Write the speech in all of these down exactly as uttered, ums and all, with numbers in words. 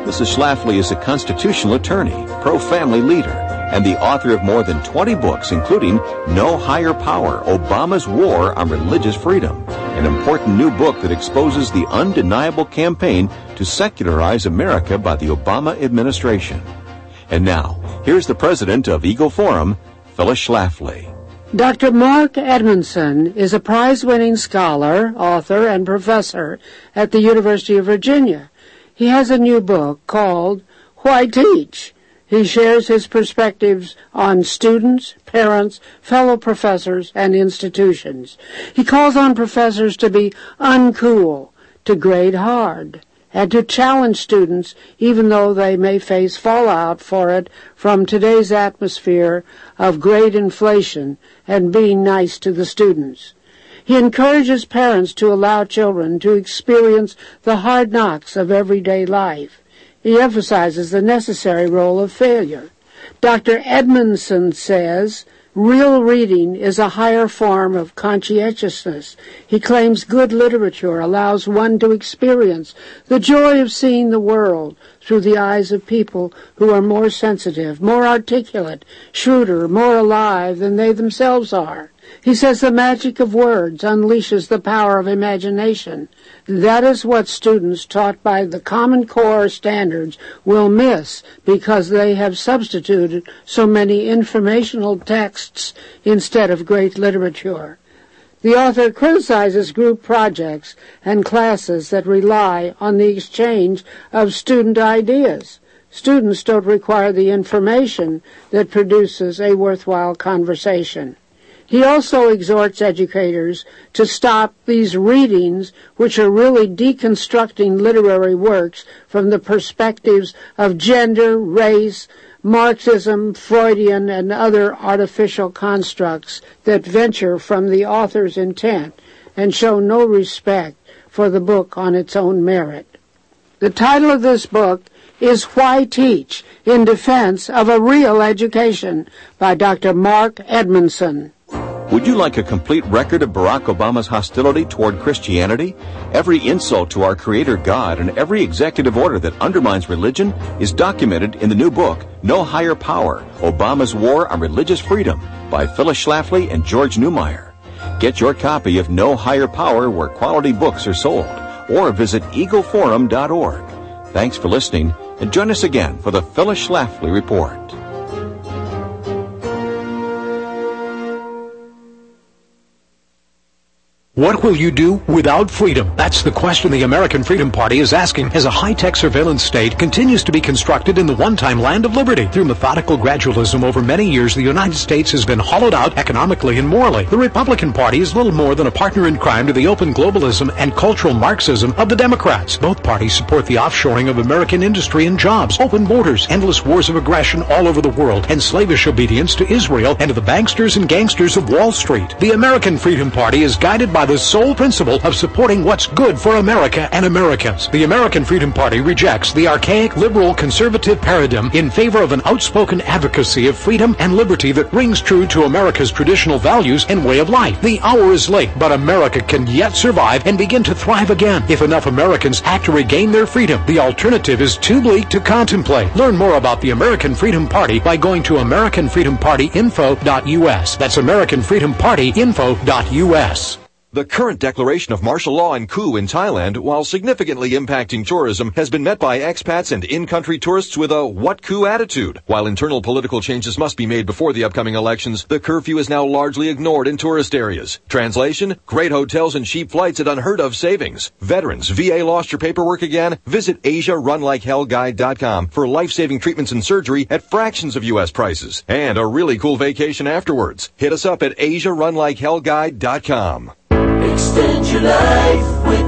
Missus Schlafly is a constitutional attorney, pro-family leader, and the author of more than twenty books, including No Higher Power, Obama's War on Religious Freedom, an important new book that exposes the undeniable campaign to secularize America by the Obama administration. And now, here's the president of Eagle Forum, Phyllis Schlafly. Doctor Mark Edmondson is a prize-winning scholar, author, and professor at the University of Virginia. He has a new book called Why Teach? He shares his perspectives on students, parents, fellow professors, and institutions. He calls on professors to be uncool, to grade hard, and to challenge students even though they may face fallout for it from today's atmosphere of grade inflation and being nice to the students. He encourages parents to allow children to experience the hard knocks of everyday life. He emphasizes the necessary role of failure. Doctor Edmondson says, real reading is a higher form of conscientiousness. He claims good literature allows one to experience the joy of seeing the world through the eyes of people who are more sensitive, more articulate, shrewder, more alive than they themselves are. He says the magic of words unleashes the power of imagination. That is what students taught by the Common Core standards will miss because they have substituted so many informational texts instead of great literature. The author criticizes group projects and classes that rely on the exchange of student ideas. Students don't require the information that produces a worthwhile conversation. He also exhorts educators to stop these readings, which are really deconstructing literary works from the perspectives of gender, race, Marxism, Freudian, and other artificial constructs that venture from the author's intent and show no respect for the book on its own merit. The title of this book is Why Teach? In Defense of a Real Education by Doctor Mark Edmondson. Would you like a complete record of Barack Obama's hostility toward Christianity? Every insult to our Creator God and every executive order that undermines religion is documented in the new book, No Higher Power, Obama's War on Religious Freedom by Phyllis Schlafly and George Newmeyer. Get your copy of No Higher Power where quality books are sold, or visit eagle forum dot org. Thanks for listening, and join us again for the Phyllis Schlafly Report. What will you do without freedom? That's the question the American Freedom Party is asking as a high-tech surveillance state continues to be constructed in the one-time land of liberty. Through methodical gradualism over many years, the United States has been hollowed out economically and morally. The Republican Party is little more than a partner in crime to the open globalism and cultural Marxism of the Democrats. Both parties support the offshoring of American industry and jobs, open borders, endless wars of aggression all over the world, and slavish obedience to Israel and to the banksters and gangsters of Wall Street. The American Freedom Party is guided by the sole principle of supporting what's good for America and Americans. The American Freedom Party rejects the archaic liberal conservative paradigm in favor of an outspoken advocacy of freedom and liberty that rings true to America's traditional values and way of life. The hour is late, but America can yet survive and begin to thrive again if enough Americans act to regain their freedom. The alternative is too bleak to contemplate. Learn more about the American Freedom Party by going to american freedom party info dot u s. That's american freedom party info dot u s. The current declaration of martial law and coup in Thailand, while significantly impacting tourism, has been met by expats and in-country tourists with a what coup attitude. While internal political changes must be made before the upcoming elections, the curfew is now largely ignored in tourist areas. Translation: great hotels and cheap flights at unheard of savings. Veterans, V A lost your paperwork again? Visit asia run like hell guide dot com for life-saving treatments and surgery at fractions of U S prices. And a really cool vacation afterwards. Hit us up at asia run like hell guide dot com. Extend your life with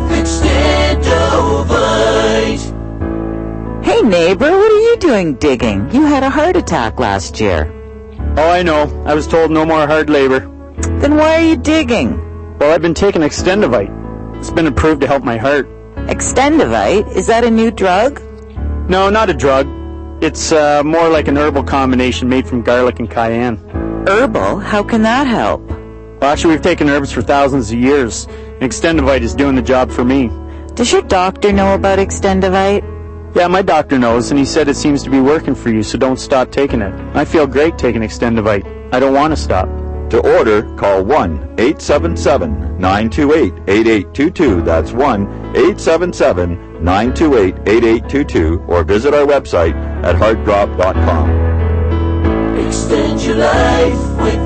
Extendovite. Hey neighbor, what are you doing digging? You had a heart attack last year. Oh, I know. I was told no more hard labor. Then why are you digging? Well, I've been taking Extendovite. It's been approved to help my heart. Extendovite? Is that a new drug? No, not a drug. It's uh, more like an herbal combination made from garlic and cayenne. Herbal? How can that help? Well, actually, we've taken herbs for thousands of years. Extendovite is doing the job for me. Does your doctor know about Extendovite? Yeah, my doctor knows, and he said it seems to be working for you, so don't stop taking it. I feel great taking Extendivite. I don't want to stop. To order, call one eight seven seven, nine two eight, eight eight two two. That's one eight seven seven, nine two eight, eight eight two two, or visit our website at heart drop dot com. Extend your life with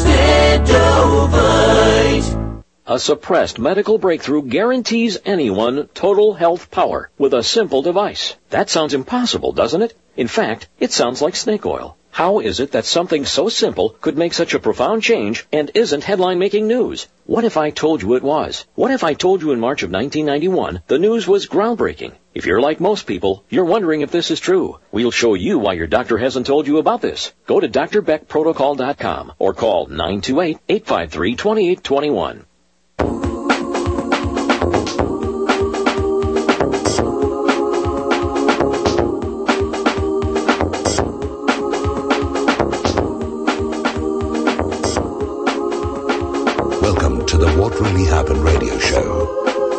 Extendovite. A suppressed medical breakthrough guarantees anyone total health power with a simple device. That sounds impossible, doesn't it? In fact, it sounds like snake oil. How is it that something so simple could make such a profound change and isn't headline-making news? What if I told you it was? What if I told you in March of nineteen ninety-one the news was groundbreaking? If you're like most people, you're wondering if this is true. We'll show you why your doctor hasn't told you about this. Go to D R Beck Protocol dot com or call nine two eight, eight five three, two eight two one. Welcome to the What Really Happened radio show.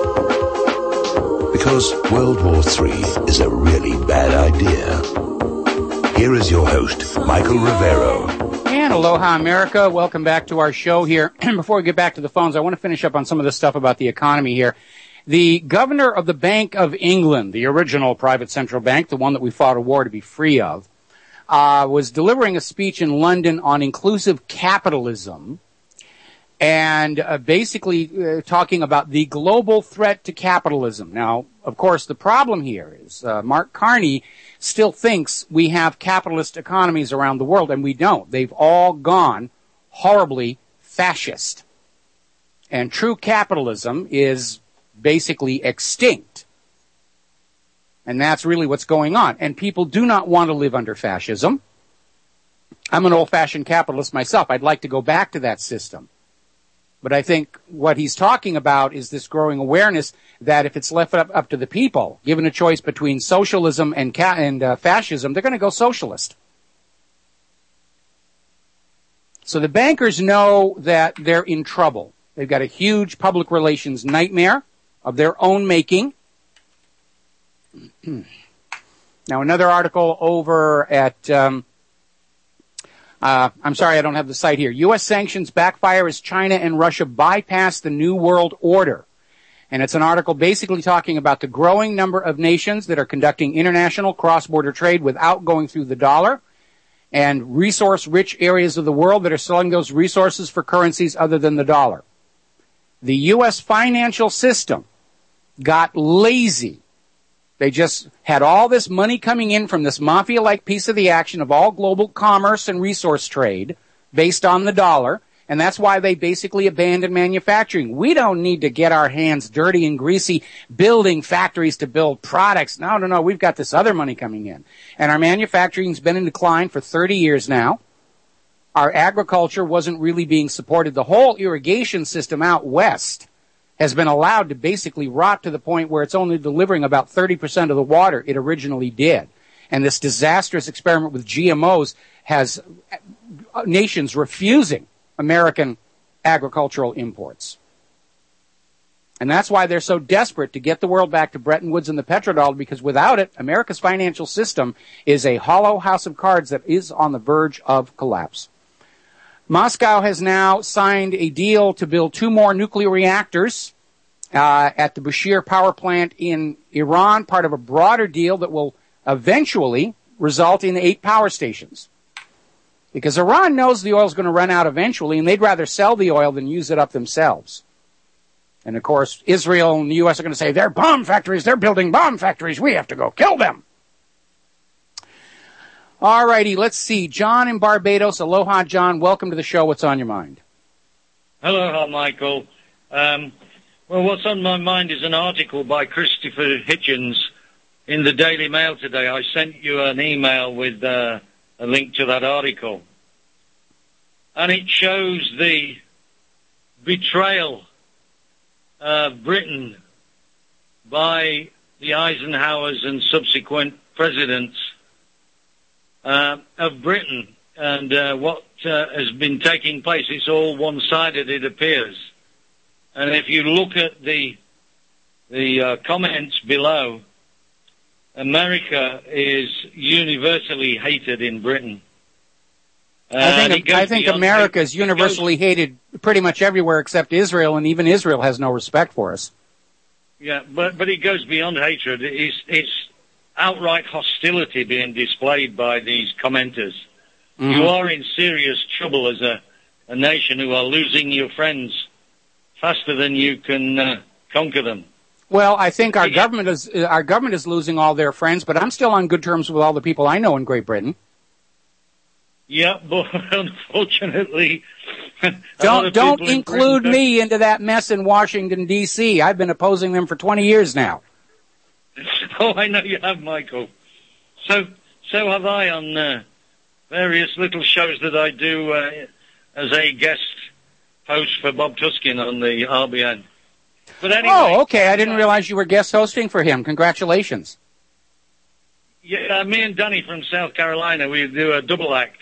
Because World War Three is a really bad idea. Here is your host, Michael Rivero. And aloha, America. Welcome back to our show here. Before we get back to the phones, I want to finish up on some of this stuff about the economy here. The governor of the Bank of England, the original private central bank, the one that we fought a war to be free of, uh, was delivering a speech in London on inclusive capitalism and uh, basically uh, talking about the global threat to capitalism. Now, of course, the problem here is uh, Mark Carney still thinks we have capitalist economies around the world, and we don't. They've all gone horribly fascist. And true capitalism is basically extinct. And that's really what's going on. And people do not want to live under fascism. I'm an old-fashioned capitalist myself. I'd like to go back to that system. But I think what he's talking about is this growing awareness that if it's left up, up to the people, given a choice between socialism and, ca- and uh, fascism, they're going to go socialist. So the bankers know that they're in trouble. They've got a huge public relations nightmare of their own making. Now, another article over at... Um, Uh, I'm sorry, I don't have the site here. U S sanctions backfire as China and Russia bypass the New World Order. And it's an article basically talking about the growing number of nations that are conducting international cross-border trade without going through the dollar, and resource-rich areas of the world that are selling those resources for currencies other than the dollar. The U S financial system got lazy. They just had all this money coming in from this mafia-like piece of the action of all global commerce and resource trade based on the dollar, and that's why they basically abandoned manufacturing. We don't need to get our hands dirty and greasy building factories to build products. No, no, no, we've got this other money coming in. And our manufacturing's been in decline for thirty years now. Our agriculture wasn't really being supported. The whole irrigation system out west has been allowed to basically rot to the point where it's only delivering about thirty percent of the water it originally did. And this disastrous experiment with G M Os has nations refusing American agricultural imports. And that's why they're so desperate to get the world back to Bretton Woods and the petrodollar, because without it, America's financial system is a hollow house of cards that is on the verge of collapse. Moscow has now signed a deal to build two more nuclear reactors uh, at the Bushehr power plant in Iran, part of a broader deal that will eventually result in eight power stations. Because Iran knows the oil is going to run out eventually, and they'd rather sell the oil than use it up themselves. And, of course, Israel and the U S are going to say, they're bomb factories, they're building bomb factories, we have to go kill them. All righty, let's see. John in Barbados. Aloha, John. Welcome to the show. What's on your mind? Aloha, Michael. Um, well, what's on my mind is an article by Christopher Hitchens in the Daily Mail today. I sent you an email with uh, a link to that article. And it shows the betrayal of Britain by the Eisenhowers and subsequent presidents Uh, of Britain, and uh, what uh, has been taking place. It's all one-sided, it appears. And if you look at the the uh, comments below, America is universally hated in Britain. Uh, I think I think America is universally hated pretty much everywhere except Israel, and even Israel has no respect for us. Yeah, but but it goes beyond hatred. It's it's outright hostility being displayed by these commenters. Mm-hmm. You are in serious trouble as a, a nation who are losing your friends faster than you can uh, conquer them. Well, I think our government is our government is losing all their friends, but I'm still on good terms with all the people I know in Great Britain. Yeah, but unfortunately, don't don't include me into that mess in Washington D C I've been opposing them for twenty years now. Oh, I know you have, Michael. So so have I on uh, various little shows that I do uh, as a guest host for Bob Tuskin on the R B N. But anyway, oh, okay. I didn't realize you were guest hosting for him. Congratulations. Yeah, me and Danny from South Carolina, we do a double act.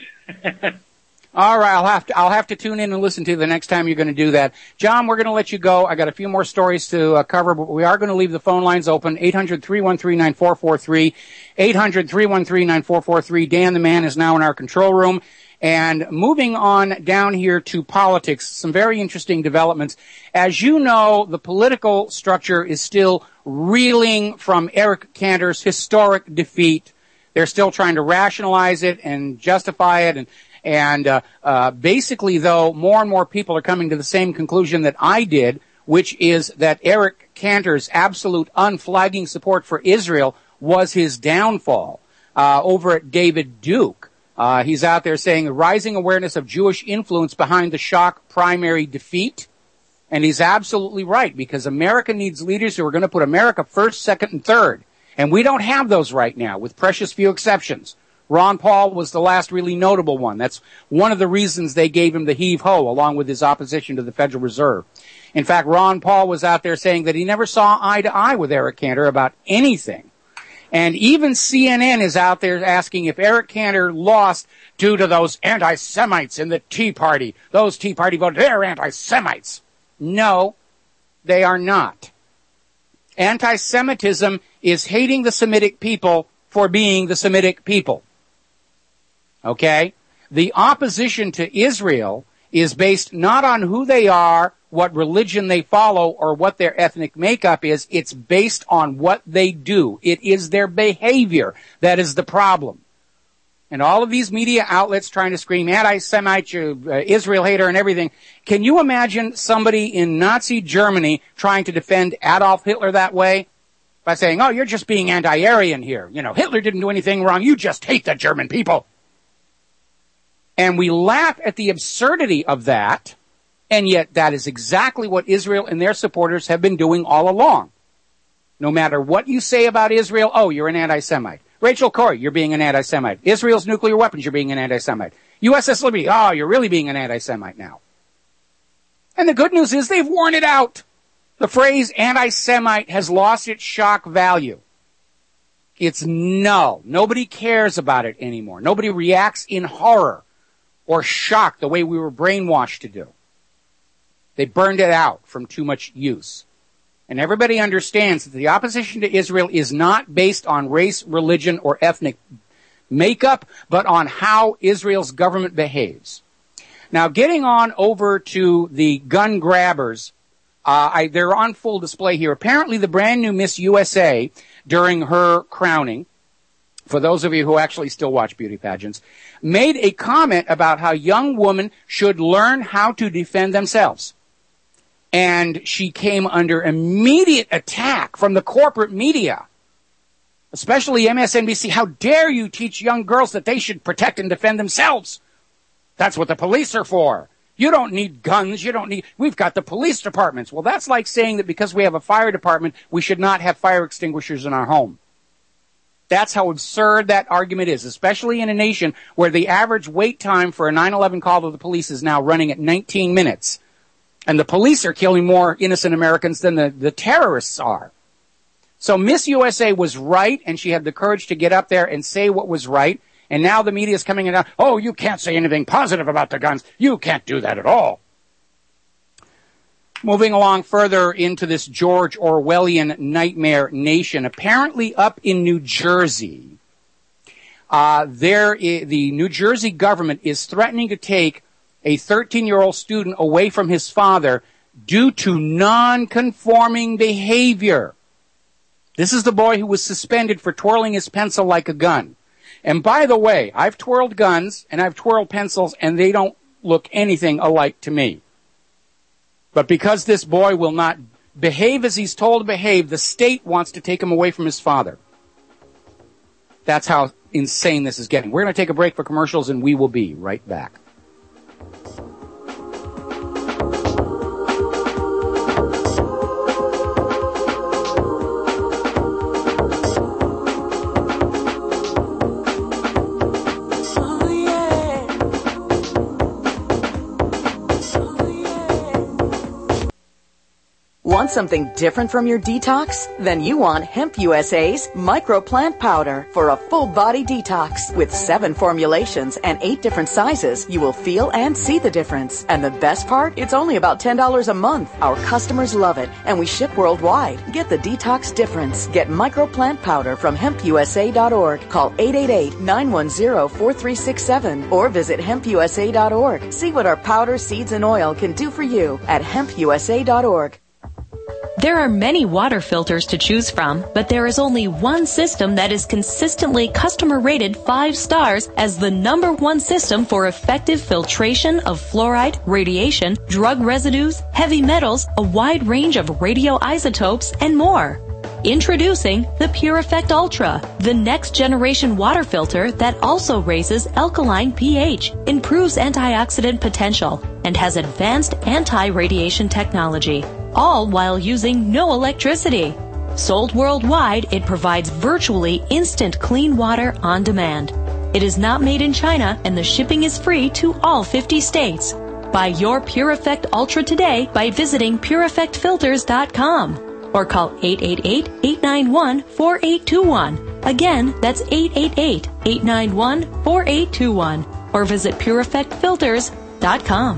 All right, I'll have to I'll have to tune in and listen to you the next time you're going to do that. John, we're going to let you go. I got a few more stories to uh, cover, but we are going to leave the phone lines open. eight hundred, three one three, nine four four three. eight hundred, three one three, nine four four three. Dan the Man is now in our control room. And moving on down here to politics, some very interesting developments. As you know, the political structure is still reeling from Eric Cantor's historic defeat. They're still trying to rationalize it and justify it. And, and uh, uh, basically, though, more and more people are coming to the same conclusion that I did, which is that Eric Cantor's absolute unflagging support for Israel was his downfall. Uh, over at David Duke, uh, he's out there saying the rising awareness of Jewish influence behind the shock primary defeat. And he's absolutely right, because America needs leaders who are going to put America first, second, and third. And we don't have those right now, with precious few exceptions. Ron Paul was the last really notable one. That's one of the reasons they gave him the heave-ho, along with his opposition to the Federal Reserve. In fact, Ron Paul was out there saying that he never saw eye to eye with Eric Cantor about anything. And even C N N is out there asking if Eric Cantor lost due to those anti-Semites in the Tea Party. Those Tea Party voters, they're anti-Semites. No, they are not. Anti-Semitism is hating the Semitic people for being the Semitic people. Okay? The opposition to Israel is based not on who they are, what religion they follow, or what their ethnic makeup is. It's based on what they do. It is their behavior that is the problem. And all of these media outlets trying to scream anti-Semite, uh, Israel hater, and everything. Can you imagine somebody in Nazi Germany trying to defend Adolf Hitler that way? By saying, oh, you're just being anti-Aryan here. You know, Hitler didn't do anything wrong. You just hate the German people. And we laugh at the absurdity of that, and yet that is exactly what Israel and their supporters have been doing all along. No matter what you say about Israel, oh, you're an anti-Semite. Rachel Corrie, you're being an anti-Semite. Israel's nuclear weapons, you're being an anti-Semite. U S S Liberty, oh, you're really being an anti-Semite now. And the good news is they've worn it out. The phrase anti-Semite has lost its shock value. It's null. Nobody cares about it anymore. Nobody reacts in horror or shock the way we were brainwashed to do. They burned it out from too much use. And everybody understands that the opposition to Israel is not based on race, religion, or ethnic makeup, but on how Israel's government behaves. Now, getting on over to the gun grabbers, uh, I, they're on full display here. Apparently, the brand new Miss U S A, during her crowning, for those of you who actually still watch beauty pageants, made a comment about how young women should learn how to defend themselves. And she came under immediate attack from the corporate media, especially M S N B C. How dare you teach young girls that they should protect and defend themselves? That's what the police are for. You don't need guns. You don't need, we've got the police departments. Well, that's like saying that because we have a fire department, we should not have fire extinguishers in our home. That's how absurd that argument is, especially in a nation where the average wait time for a nine eleven call to the police is now running at nineteen minutes. And the police are killing more innocent Americans than the, the terrorists are. So Miss U S A was right, and she had the courage to get up there and say what was right. And now the media is coming in, oh, you can't say anything positive about the guns. You can't do that at all. Moving along further into this George Orwellian nightmare nation, apparently up in New Jersey, uh, there I- the New Jersey government is threatening to take a thirteen-year-old student away from his father due to non-conforming behavior. This is the boy who was suspended for twirling his pencil like a gun. And by the way, I've twirled guns and I've twirled pencils, and they don't look anything alike to me. But because this boy will not behave as he's told to behave, the state wants to take him away from his father. That's how insane this is getting. We're going to take a break for commercials, and we will be right back. Want something different from your detox? Then you want Hemp U S A's Microplant Powder for a full body detox. With seven formulations and eight different sizes, you will feel and see the difference. And the best part? It's only about ten dollars a month. Our customers love it, and we ship worldwide. Get the detox difference. Get Microplant Powder from hemp u s a dot org. Call eight eight eight, nine one zero, four three six seven or visit hemp u s a dot org. See what our powder, seeds, and oil can do for you at hemp u s a dot org. There are many water filters to choose from, but there is only one system that is consistently customer rated five stars as the number one system for effective filtration of fluoride, radiation, drug residues, heavy metals, a wide range of radioisotopes, and more. Introducing the PureEffect Ultra, the next generation water filter that also raises alkaline pH, improves antioxidant potential, and has advanced anti-radiation technology, all while using no electricity. Sold worldwide, it provides virtually instant clean water on demand. It is not made in China, and the shipping is free to all fifty states. Buy your PureEffect Ultra today by visiting pure effect filters dot com or call eight eight eight, eight nine one, four eight two one. Again, that's eight eight eight, eight nine one, four eight two one or visit pure effect filters dot com.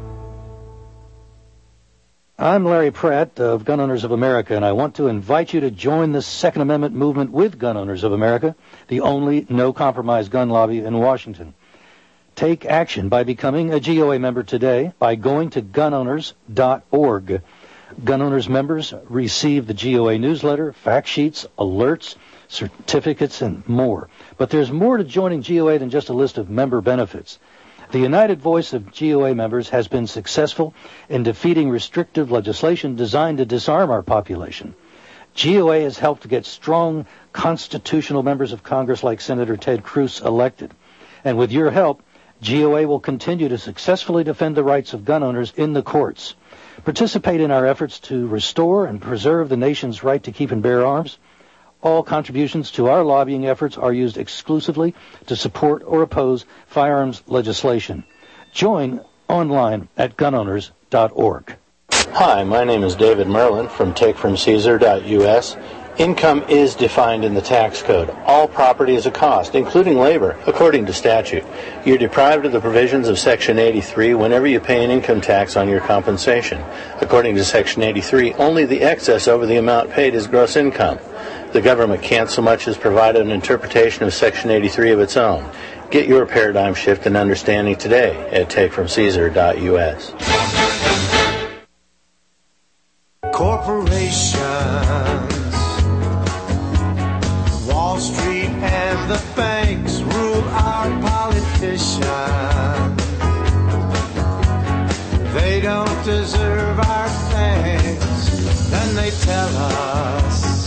I'm Larry Pratt of Gun Owners of America, and I want to invite you to join the Second Amendment movement with Gun Owners of America, the only no-compromise gun lobby in Washington. Take action by becoming a G O A member today by going to gun owners dot org. Gun Owners members receive the G O A newsletter, fact sheets, alerts, certificates, and more. But there's more to joining G O A than just a list of member benefits. The united voice of G O A members has been successful in defeating restrictive legislation designed to disarm our population. G O A has helped to get strong constitutional members of Congress like Senator Ted Cruz elected. And with your help, G O A will continue to successfully defend the rights of gun owners in the courts. Participate in our efforts to restore and preserve the nation's right to keep and bear arms. All contributions to our lobbying efforts are used exclusively to support or oppose firearms legislation. Join online at gun owners dot org. Hi, my name is David Merlin from take from caesar dot u s. Income is defined in the tax code. All property is a cost, including labor, according to statute. You're deprived of the provisions of Section eighty-three whenever you pay an income tax on your compensation. According to Section eighty-three, only the excess over the amount paid is gross income. The government can't so much as provide an interpretation of Section eighty-three of its own. Get your paradigm shift and understanding today at take from caesar dot u s. Corporations, Wall Street and the banks rule our politicians. They don't deserve our thanks, then they tell us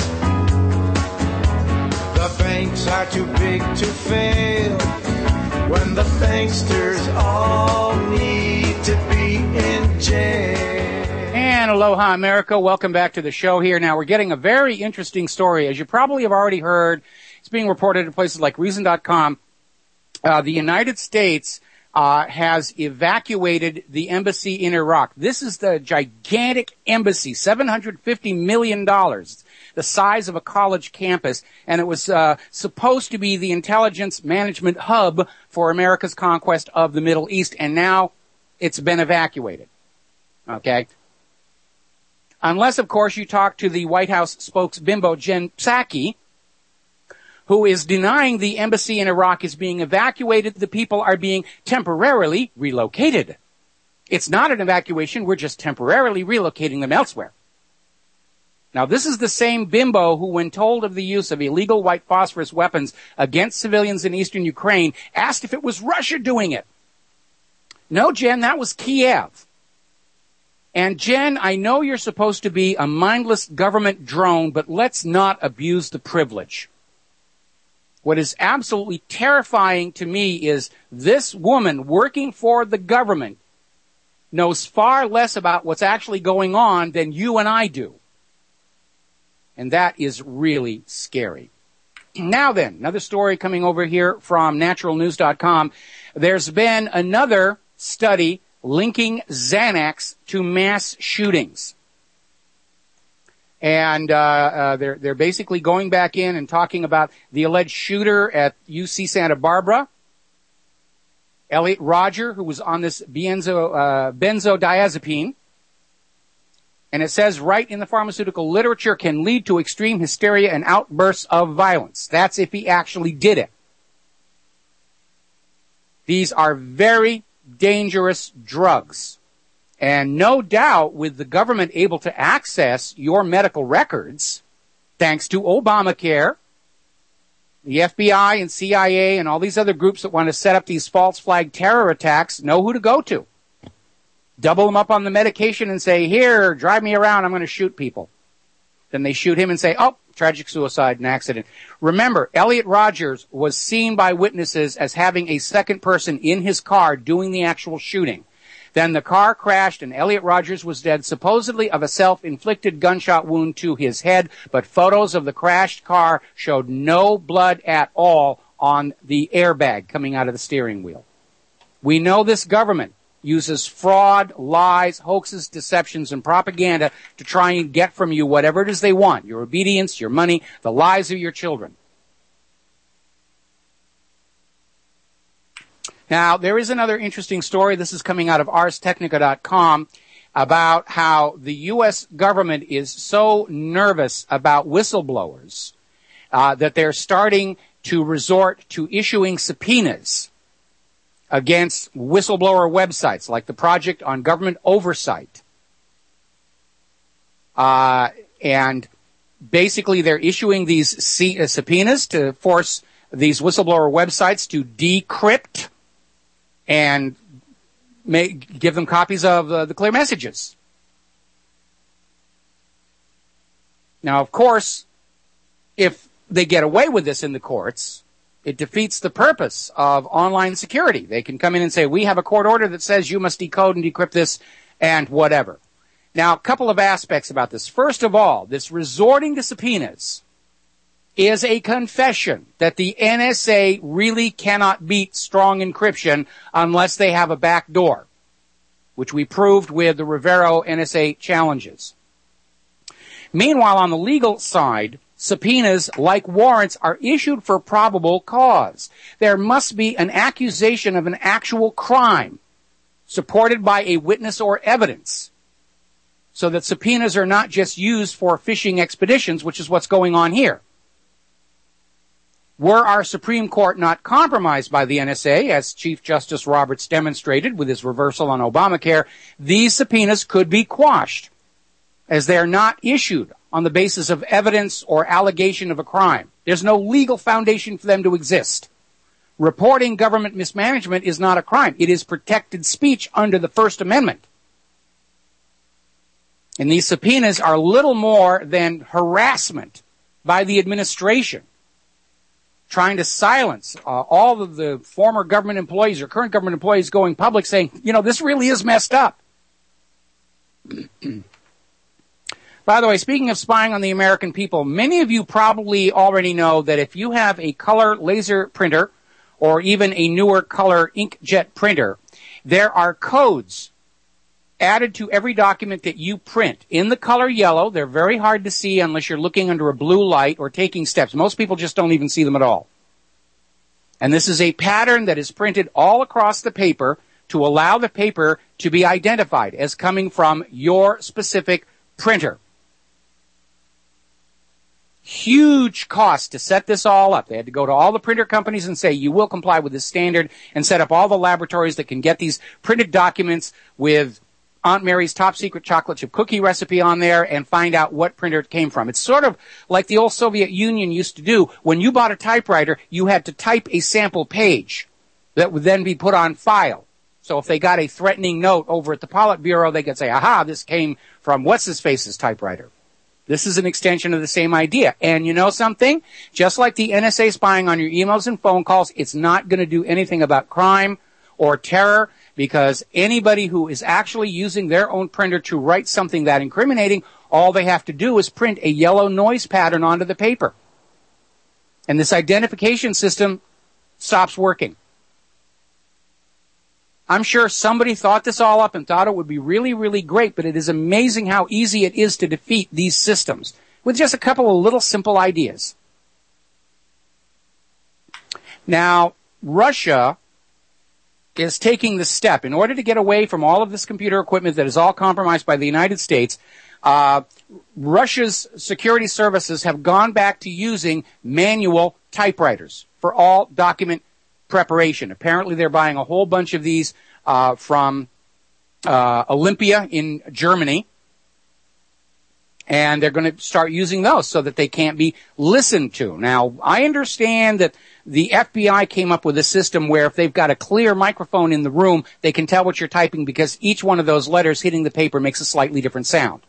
the banks are too big to fail, when the banksters all need to be in jail. And aloha, America. Welcome back to the show here. Now, we're getting a very interesting story. As you probably have already heard, it's being reported in places like reason dot com. Uh, the United States uh, has evacuated the embassy in Iraq. This is the gigantic embassy, seven hundred fifty million dollars, the size of a college campus, and it was uh, supposed to be the intelligence management hub for America's conquest of the Middle East, and now it's been evacuated. Okay? Unless, of course, you talk to the White House spokesbimbo Jen Psaki, who is denying the embassy in Iraq is being evacuated. The people are being temporarily relocated. It's not an evacuation. We're just temporarily relocating them elsewhere. Now, this is the same bimbo who, when told of the use of illegal white phosphorus weapons against civilians in eastern Ukraine, asked if it was Russia doing it. No, Jen, that was Kiev. And Jen, I know you're supposed to be a mindless government drone, but let's not abuse the privilege. What is absolutely terrifying to me is this woman working for the government knows far less about what's actually going on than you and I do. And that is really scary. Now then, another story coming over here from natural news dot com. There's been another study linking Xanax to mass shootings. And uh, uh they're they're basically going back in and talking about the alleged shooter at U C Santa Barbara, Elliot Rodger, who was on this benzo, uh, benzodiazepine. And it says right in the pharmaceutical literature can lead to extreme hysteria and outbursts of violence. That's if he actually did it. These are very dangerous drugs. And no doubt with the government able to access your medical records, thanks to Obamacare, the F B I and C I A and all these other groups that want to set up these false flag terror attacks know who to go to. Double them up on the medication and say, here, drive me around, I'm going to shoot people. Then they shoot him and say, oh, tragic suicide, an accident. Remember, Elliot Rodgers was seen by witnesses as having a second person in his car doing the actual shooting. Then the car crashed and Elliot Rodgers was dead, supposedly of a self-inflicted gunshot wound to his head, but photos of the crashed car showed no blood at all on the airbag coming out of the steering wheel. We know this government uses fraud, lies, hoaxes, deceptions, and propaganda to try and get from you whatever it is they want, your obedience, your money, the lives of your children. Now, there is another interesting story. This is coming out of ars technica dot com about how the U S government is so nervous about whistleblowers uh, that they're starting to resort to issuing subpoenas against whistleblower websites like the Project on Government Oversight. Uh, and basically they're issuing these c- uh, subpoenas to force these whistleblower websites to decrypt and make, give them copies of uh, the clear messages. Now, of course, if they get away with this in the courts, it defeats the purpose of online security. They can come in and say, we have a court order that says you must decode and decrypt this and whatever. Now, a couple of aspects about this. First of all, this resorting to subpoenas is a confession that the N S A really cannot beat strong encryption unless they have a back door, which we proved with the Rivero N S A challenges. Meanwhile, on the legal side, subpoenas, like warrants, are issued for probable cause. There must be an accusation of an actual crime supported by a witness or evidence, so that subpoenas are not just used for fishing expeditions, which is what's going on here. Were our Supreme Court not compromised by the N S A, as Chief Justice Roberts demonstrated with his reversal on Obamacare, these subpoenas could be quashed, as they are not issued on the basis of evidence or allegation of a crime. There's no legal foundation for them to exist. Reporting government mismanagement is not a crime. It is protected speech under the First Amendment. And these subpoenas are little more than harassment by the administration, trying to silence uh, all of the former government employees or current government employees going public saying, you know, this really is messed up. By the way, speaking of spying on the American people, many of you probably already know that if you have a color laser printer or even a newer color inkjet printer, there are codes added to every document that you print. In the color yellow, they're very hard to see unless you're looking under a blue light or taking steps. Most people just don't even see them at all. And this is a pattern that is printed all across the paper to allow the paper to be identified as coming from your specific printer. Huge cost to set this all up. They had to go to all the printer companies and say, you will comply with this standard, and set up all the laboratories that can get these printed documents with Aunt Mary's top secret chocolate chip cookie recipe on there and find out what printer it came from. It's sort of like the old Soviet Union used to do. When you bought a typewriter, you had to type a sample page that would then be put on file. So if they got a threatening note over at the Politburo, they could say, aha, this came from what's-his-face's typewriter. This is an extension of the same idea. And you know something? Just like the N S A spying on your emails and phone calls, it's not going to do anything about crime or terror, because anybody who is actually using their own printer to write something that incriminating, all they have to do is print a yellow noise pattern onto the paper. And this identification system stops working. I'm sure somebody thought this all up and thought it would be really, really great, but it is amazing how easy it is to defeat these systems with just a couple of little simple ideas. Now, Russia is taking the step in order to get away from all of this computer equipment that is all compromised by the United States. Uh, Russia's security services have gone back to using manual typewriters for all document preparation. Apparently, they're buying a whole bunch of these uh, from uh, Olympia in Germany, and they're going to start using those so that they can't be listened to. Now, I understand that the F B I came up with a system where if they've got a clear microphone in the room, they can tell what you're typing because each one of those letters hitting the paper makes a slightly different sound.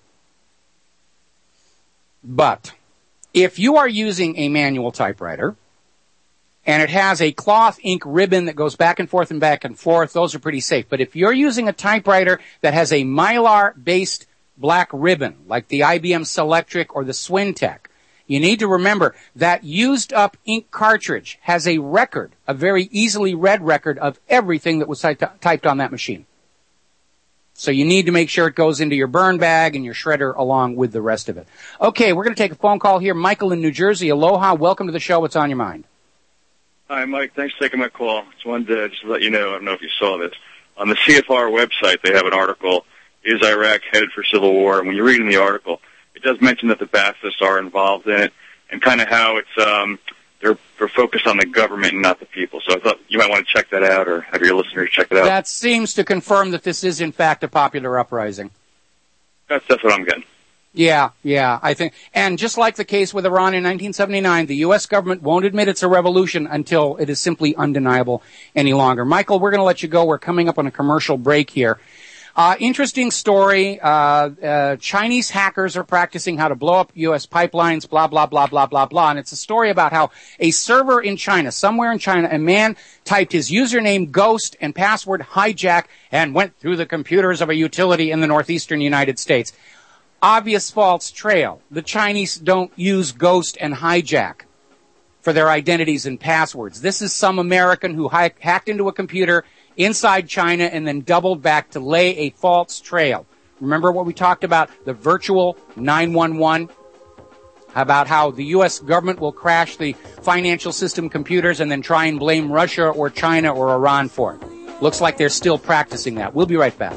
But if you are using a manual typewriter, and it has a cloth ink ribbon that goes back and forth and back and forth, those are pretty safe. But if you're using a typewriter that has a Mylar-based black ribbon, like the I B M Selectric or the Swintech, you need to remember that used-up ink cartridge has a record, a very easily read record of everything that was ty- typed on that machine. So you need to make sure it goes into your burn bag and your shredder along with the rest of it. Okay, we're going to take a phone call here. Michael in New Jersey. Aloha. Welcome to the show. What's on your mind? Hi, Mike. Thanks for taking my call. Just wanted to just let you know, I don't know if you saw this. On the C F R website, they have an article, Is Iraq Headed for Civil War? And when you're reading the article, it does mention that the Baathists are involved in it and kind of how it's um, they're, they're focused on the government and not the people. So I thought you might want to check that out or have your listeners check it out. That seems to confirm that this is, in fact, a popular uprising. That's, that's what I'm getting. Yeah, yeah, I think, and just like the case with Iran in nineteen seventy-nine, the U S government won't admit it's a revolution until it is simply undeniable any longer. Michael, we're going to let you go. We're coming up on a commercial break here. Uh, interesting story. Uh, uh, Chinese hackers are practicing how to blow up U S pipelines, blah, blah, blah, blah, blah, blah. And it's a story about how a server in China, somewhere in China, a man typed his username ghost and password hijack and went through the computers of a utility in the northeastern United States. Obvious false trail. The Chinese don't use ghost and hijack for their identities and passwords. This is some American who hi- hacked into a computer inside China and then doubled back to lay a false trail. Remember what we talked about, the virtual nine one one? About how the U S government will crash the financial system computers and then try and blame Russia or China or Iran for it. Looks like they're still practicing that. We'll be right back.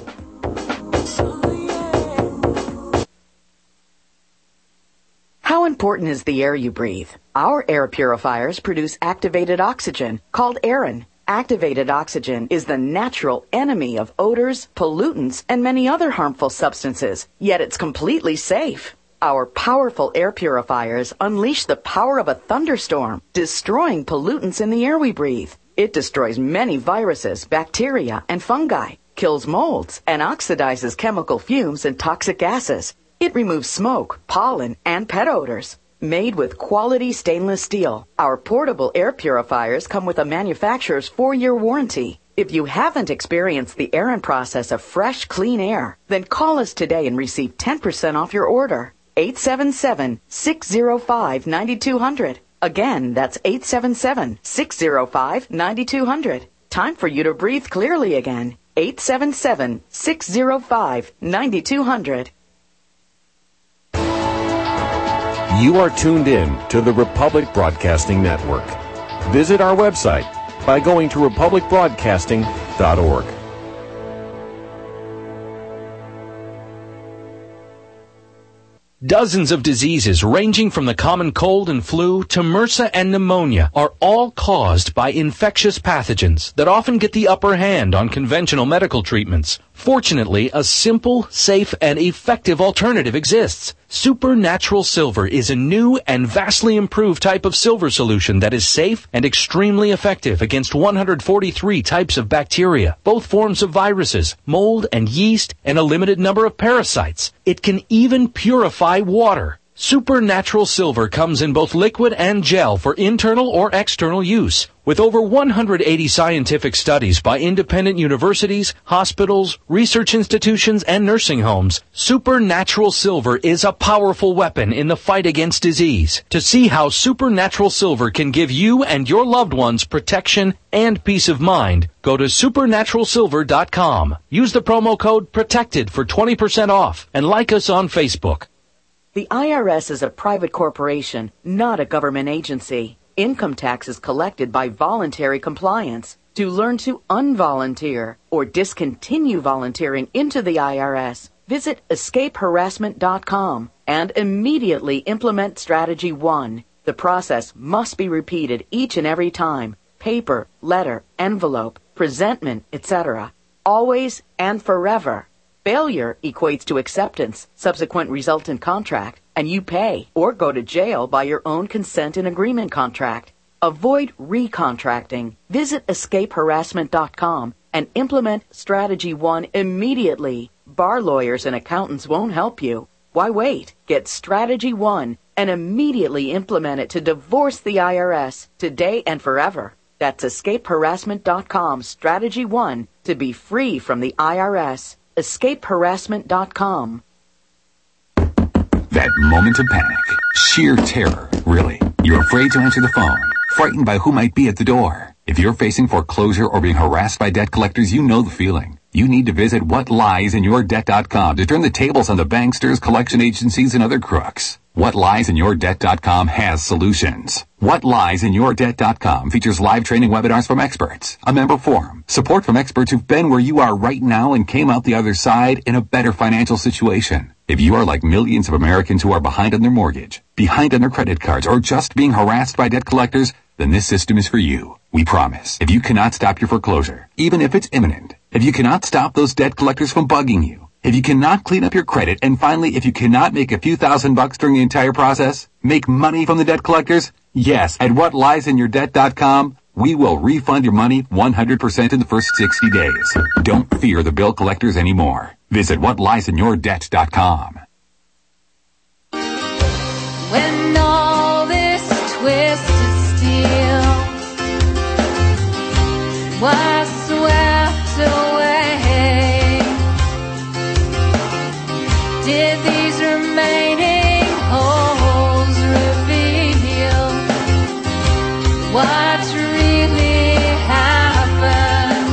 How important is the air you breathe? Our air purifiers produce activated oxygen, called Aerin. Activated oxygen is the natural enemy of odors, pollutants, and many other harmful substances, yet it's completely safe. Our powerful air purifiers unleash the power of a thunderstorm, destroying pollutants in the air we breathe. It destroys many viruses, bacteria, and fungi, kills molds, and oxidizes chemical fumes and toxic gases. It removes smoke, pollen, and pet odors. Made with quality stainless steel, our portable air purifiers come with a manufacturer's four-year warranty. If you haven't experienced the Aerin process of fresh, clean air, then call us today and receive ten percent off your order. eight seven seven, six zero five, nine two zero zero. Again, that's eight seven seven, six zero five, nine two zero zero. Time for you to breathe clearly again. eight seven seven, six zero five, nine two zero zero. You are tuned in to the Republic Broadcasting Network. Visit our website by going to republic broadcasting dot org. Dozens of diseases ranging from the common cold and flu to MRSA and pneumonia are all caused by infectious pathogens that often get the upper hand on conventional medical treatments. Fortunately, a simple, safe, and effective alternative exists. Supernatural Silver is a new and vastly improved type of silver solution that is safe and extremely effective against one hundred forty-three types of bacteria, both forms of viruses, mold and yeast, and a limited number of parasites. It can even purify water. Supernatural Silver comes in both liquid and gel for internal or external use. With over one hundred eighty scientific studies by independent universities, hospitals, research institutions, and nursing homes, Supernatural Silver is a powerful weapon in the fight against disease. To see how Supernatural Silver can give you and your loved ones protection and peace of mind, go to supernatural silver dot com. Use the promo code PROTECTED for twenty percent off and like us on Facebook. The I R S is a private corporation, not a government agency. Income tax is collected by voluntary compliance. To learn to unvolunteer or discontinue volunteering into the I R S, visit escape harassment dot com and immediately implement Strategy one. The process must be repeated each and every time. Paper, letter, envelope, presentment, et cetera. Always and forever. Failure equates to acceptance, subsequent resultant contract, and you pay or go to jail by your own consent and agreement contract. Avoid recontracting. Visit escape harassment dot com and implement Strategy one immediately. Bar lawyers and accountants won't help you. Why wait? Get Strategy one and immediately implement it to divorce the I R S today and forever. That's escape harassment dot com, Strategy one, to be free from the I R S. escape harassment dot com. That moment of panic, sheer terror, really. You're afraid to answer the phone, frightened by who might be at the door. If you're facing foreclosure or being harassed by debt collectors, you know the feeling. You need to visit what lies in your debt dot com to turn the tables on the banksters, collection agencies, and other crooks. what lies in your debt dot com has solutions. what lies in your debt dot com features live training webinars from experts, a member forum, support from experts who've been where you are right now and came out the other side in a better financial situation. If you are like millions of Americans who are behind on their mortgage, behind on their credit cards, or just being harassed by debt collectors, then this system is for you. We promise. If you cannot stop your foreclosure, even if it's imminent, if you cannot stop those debt collectors from bugging you, if you cannot clean up your credit, and finally, if you cannot make a few thousand bucks during the entire process, make money from the debt collectors, yes, at what lies in your debt dot com, we will refund your money one hundred percent in the first sixty days. Don't fear the bill collectors anymore. Visit what lies in your debt dot com. When all this twisted steel was swept away, did these remaining holes reveal what really happened?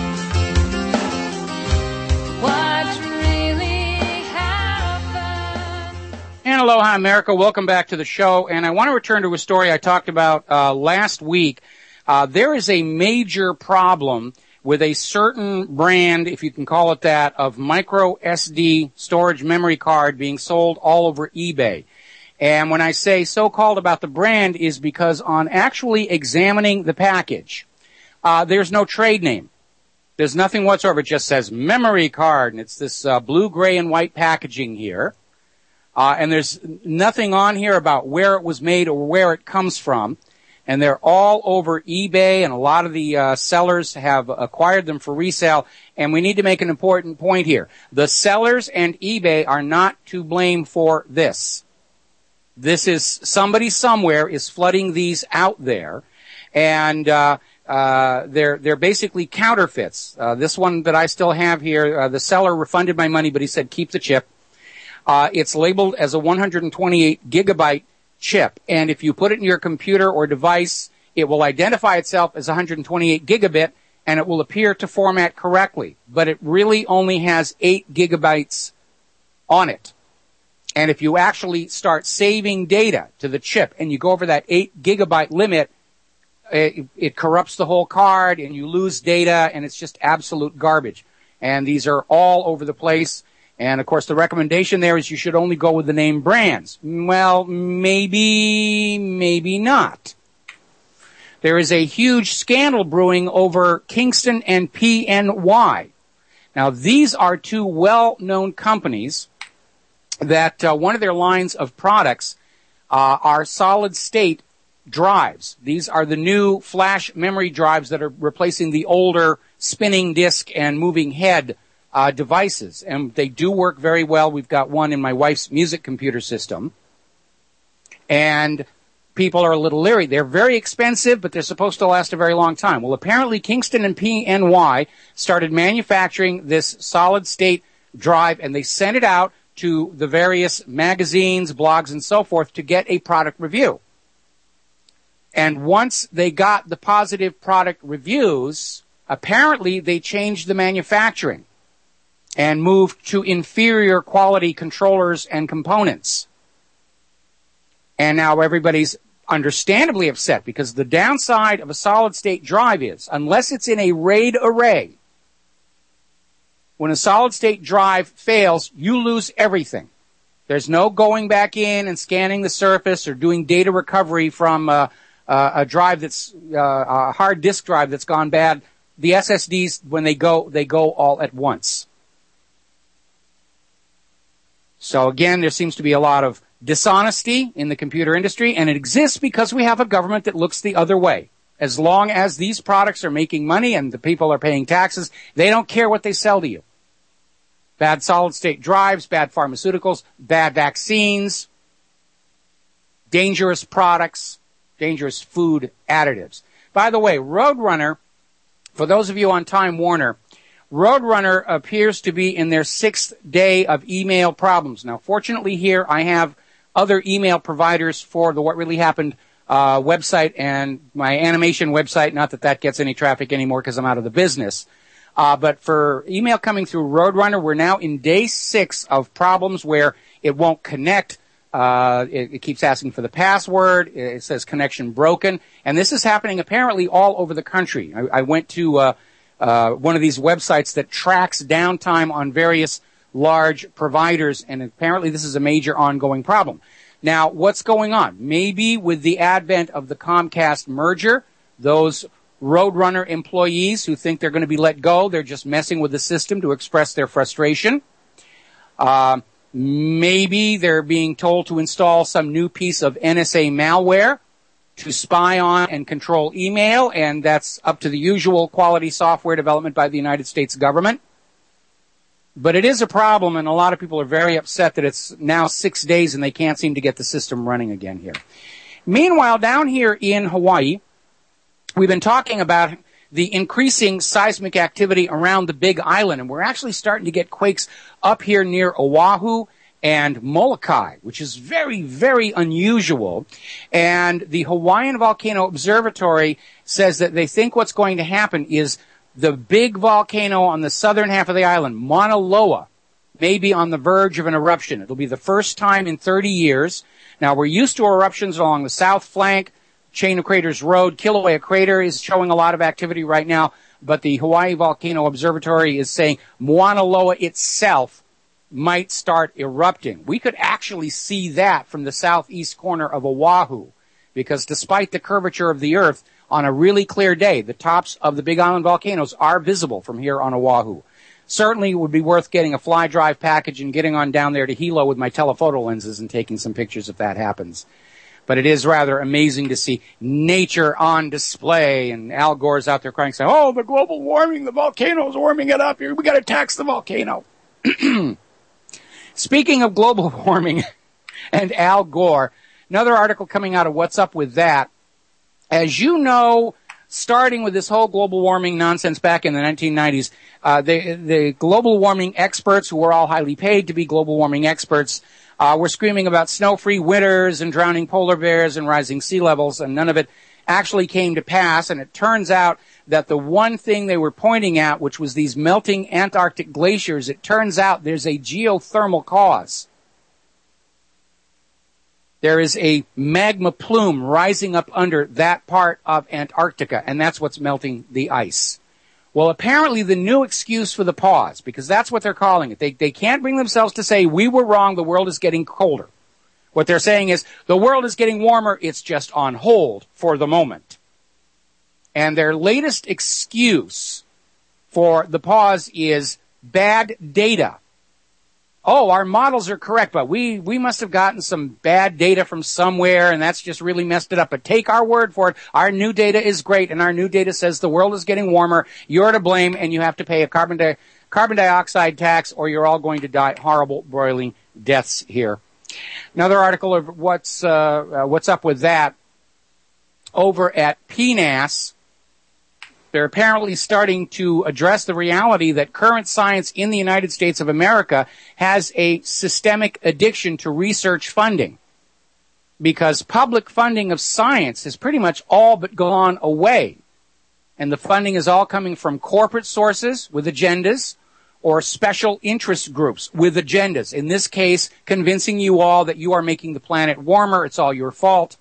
What really happened? And aloha, America. Welcome back to the show. And I want to return to a story I talked about uh, last week. Uh, there is a major problem with a certain brand, if you can call it that, of micro S D storage memory card being sold all over eBay. And when I say so-called about the brand is because on actually examining the package, uh, there's no trade name. There's nothing whatsoever. It just says memory card, and it's this uh, blue, gray, and white packaging here. Uh, and there's nothing on here about where it was made or where it comes from. And they're all over eBay, and a lot of the uh, sellers have acquired them for resale. And we need to make an important point here. The sellers and eBay are not to blame for this. This is somebody somewhere is flooding these out there, and uh, uh, they're they're basically counterfeits. Uh, this one that I still have here, uh, the seller refunded my money, but he said keep the chip. Uh, it's labeled as a one hundred twenty-eight gigabyte chip, and if you put it in your computer or device, it will identify itself as one hundred twenty-eight gigabit, and it will appear to format correctly. But it really only has eight gigabytes on it. And if you actually start saving data to the chip and you go over that eight gigabyte limit, it, it corrupts the whole card and you lose data, and it's just absolute garbage. And these are all over the place. And, of course, the recommendation there is you should only go with the name brands. Well, maybe, maybe not. There is a huge scandal brewing over Kingston and P N Y. Now, these are two well-known companies that uh, one of their lines of products uh, are solid-state drives. These are the new flash memory drives that are replacing the older spinning disk and moving head uh, devices. And they do work very well. We've got one in my wife's music computer system. And people are a little leery. They're very expensive, but they're supposed to last a very long time. Well, apparently Kingston and P N Y started manufacturing this solid-state drive, and they sent it out to the various magazines, blogs, and so forth to get a product review. And once they got the positive product reviews, apparently they changed the manufacturing and moved to inferior quality controllers and components. And now everybody's understandably upset because the downside of a solid-state drive is, unless it's in a RAID array, when a solid-state drive fails, you lose everything. There's no going back in and scanning the surface or doing data recovery from uh, uh, a drive that's uh, a hard disk drive that's gone bad. The S S Ds, when they go, they go all at once. So again, there seems to be a lot of dishonesty in the computer industry, and it exists because we have a government that looks the other way. As long as these products are making money and the people are paying taxes, they don't care what they sell to you. Bad solid-state drives, bad pharmaceuticals, bad vaccines, dangerous products, dangerous food additives. By the way, Roadrunner, for those of you on Time Warner, Roadrunner appears to be in their sixth day of email problems. Now, fortunately here, I have other email providers for the What Really Happened uh, website and my animation website. Not that that gets any traffic anymore because I'm out of the business. Uh, but for email coming through Roadrunner, we're now in day six of problems where it won't connect. Uh, it, it keeps asking for the password. It says connection broken. And this is happening apparently all over the country. I, I went to uh, uh, one of these websites that tracks downtime on various large providers, and apparently this is a major ongoing problem. Now, what's going on? Maybe with the advent of the Comcast merger, those Roadrunner employees who think they're going to be let go, they're just messing with the system to express their frustration. Uh, maybe they're being told to install some new piece of N S A malware to spy on and control email, and that's up to the usual quality software development by the United States government. But it is a problem, and a lot of people are very upset that it's now six days and they can't seem to get the system running again here. Meanwhile, down here in Hawaii, we've been talking about the increasing seismic activity around the Big Island, and we're actually starting to get quakes up here near Oahu and Molokai, which is very, very unusual. And the Hawaiian Volcano Observatory says that they think what's going to happen is the big volcano on the southern half of the island, Mauna Loa, may be on the verge of an eruption. It'll be the first time in thirty years. Now, we're used to eruptions along the south flank, Chain of Craters Road. Kilauea Crater is showing a lot of activity right now, but the Hawaii Volcano Observatory is saying Mauna Loa itself might start erupting. We could actually see that from the southeast corner of Oahu, because despite the curvature of the earth, on a really clear day, the tops of the Big Island volcanoes are visible from here on Oahu. Certainly it would be worth getting a fly drive package and getting on down there to Hilo with my telephoto lenses and taking some pictures if that happens. But it is rather amazing to see nature on display, and Al Gore's out there crying, saying, oh, the global warming, the volcano's warming it up here. We got to tax the volcano. Speaking of global warming and Al Gore, another article coming out of What's Up With That. As you know, starting with this whole global warming nonsense back in the nineteen nineties, uh, the, the global warming experts, who were all highly paid to be global warming experts, uh, were screaming about snow-free winters and drowning polar bears and rising sea levels, and none of it actually came to pass. And it turns out that the one thing they were pointing at, which was these melting Antarctic glaciers, it turns out there's a geothermal cause. There is a magma plume rising up under that part of Antarctica, and that's what's melting the ice. Well, apparently the new excuse for the pause, because that's what they're calling it. They, they can't bring themselves to say, we were wrong, the world is getting colder. What they're saying is, the world is getting warmer, it's just on hold for the moment. And their latest excuse for the pause is bad data. Oh, our models are correct, but we, we must have gotten some bad data from somewhere, and that's just really messed it up. But take our word for it. Our new data is great, and our new data says the world is getting warmer. You're to blame, and you have to pay a carbon, di- carbon dioxide tax, or you're all going to die horrible, broiling deaths here. Another article of what's, uh, uh, what's up with that over at P N A S. They're apparently starting to address the reality that current science in the United States of America has a systemic addiction to research funding, because public funding of science has pretty much all but gone away. And the funding is all coming from corporate sources with agendas or special interest groups with agendas. In this case, convincing you all that you are making the planet warmer. It's all your fault.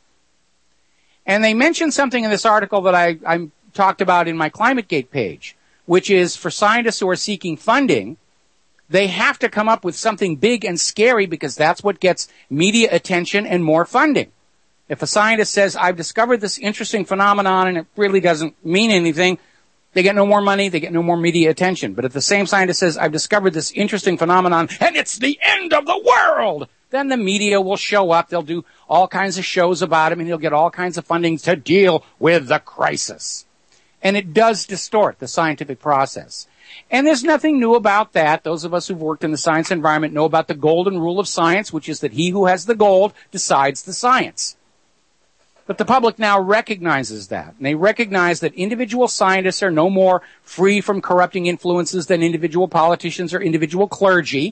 And they mentioned something in this article that I, I'm talked about in my ClimateGate page, which is for scientists who are seeking funding, they have to come up with something big and scary, because that's what gets media attention and more funding. If a scientist says, I've discovered this interesting phenomenon and it really doesn't mean anything, they get no more money, they get no more media attention. But if the same scientist says, I've discovered this interesting phenomenon and it's the end of the world, then the media will show up. They'll do all kinds of shows about him, and he'll get all kinds of funding to deal with the crisis. And it does distort the scientific process. And there's nothing new about that. Those of us who've worked in the science environment know about the golden rule of science, which is that he who has the gold decides the science. But the public now recognizes that. And they recognize that individual scientists are no more free from corrupting influences than individual politicians or individual clergy.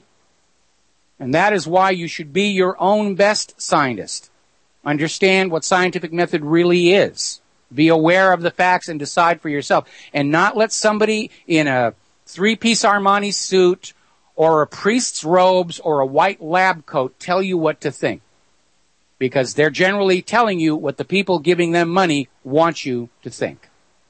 And that is why you should be your own best scientist. Understand what scientific method really is. Be aware of the facts and decide for yourself. And not let somebody in a three-piece Armani suit or a priest's robes or a white lab coat tell you what to think. Because they're generally telling you what the people giving them money want you to think.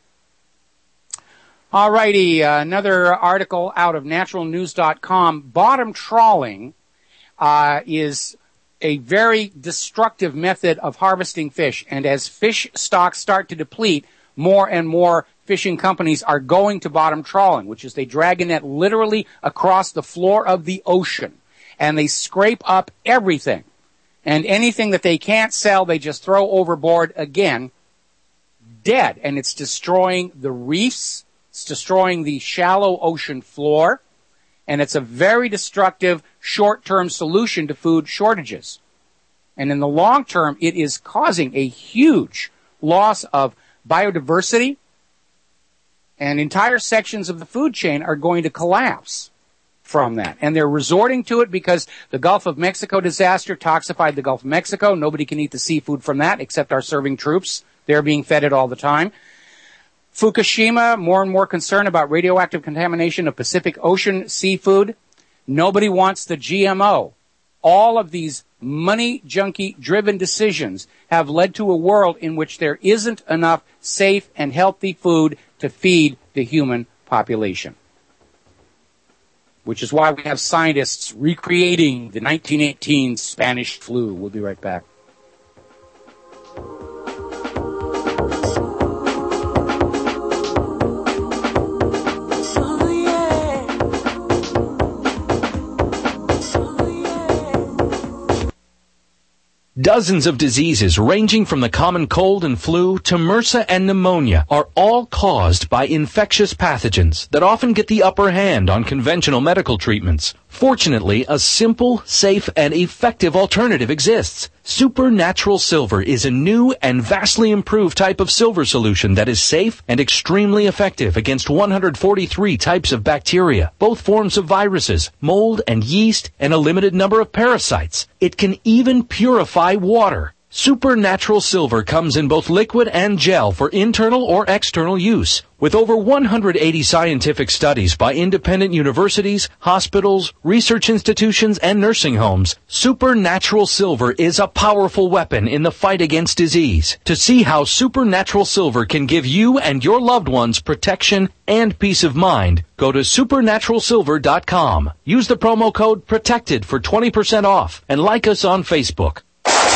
Alrighty, uh, another article out of natural news dot com. Bottom trawling uh, is a very destructive method of harvesting fish. And as fish stocks start to deplete, more and more fishing companies are going to bottom trawling, which is they drag a net literally across the floor of the ocean. And they scrape up everything. And anything that they can't sell, they just throw overboard again, dead. And it's destroying the reefs. It's destroying the shallow ocean floor. And it's a very destructive short-term solution to food shortages. And in the long term, it is causing a huge loss of biodiversity, and entire sections of the food chain are going to collapse from that. And they're resorting to it because the Gulf of Mexico disaster toxified the Gulf of Mexico. Nobody can eat the seafood from that except our serving troops. They're being fed it all the time. Fukushima, more and more concern about radioactive contamination of Pacific Ocean seafood. Nobody wants the G M O. All of these money junkie driven decisions have led to a world in which there isn't enough safe and healthy food to feed the human population. Which is why we have scientists recreating the nineteen eighteen Spanish flu. We'll be right back. Dozens of diseases ranging from the common cold and flu to MRSA and pneumonia are all caused by infectious pathogens that often get the upper hand on conventional medical treatments. Fortunately, a simple, safe, and effective alternative exists. Supernatural Silver is a new and vastly improved type of silver solution that is safe and extremely effective against one hundred forty-three types of bacteria, both forms of viruses, mold and yeast, and a limited number of parasites. It can even purify water. Supernatural Silver comes in both liquid and gel for internal or external use. With over one hundred eighty scientific studies by independent universities, hospitals, research institutions, and nursing homes, Supernatural Silver is a powerful weapon in the fight against disease. To see how Supernatural Silver can give you and your loved ones protection and peace of mind, go to supernatural silver dot com. Use the promo code PROTECTED for twenty percent off and like us on Facebook.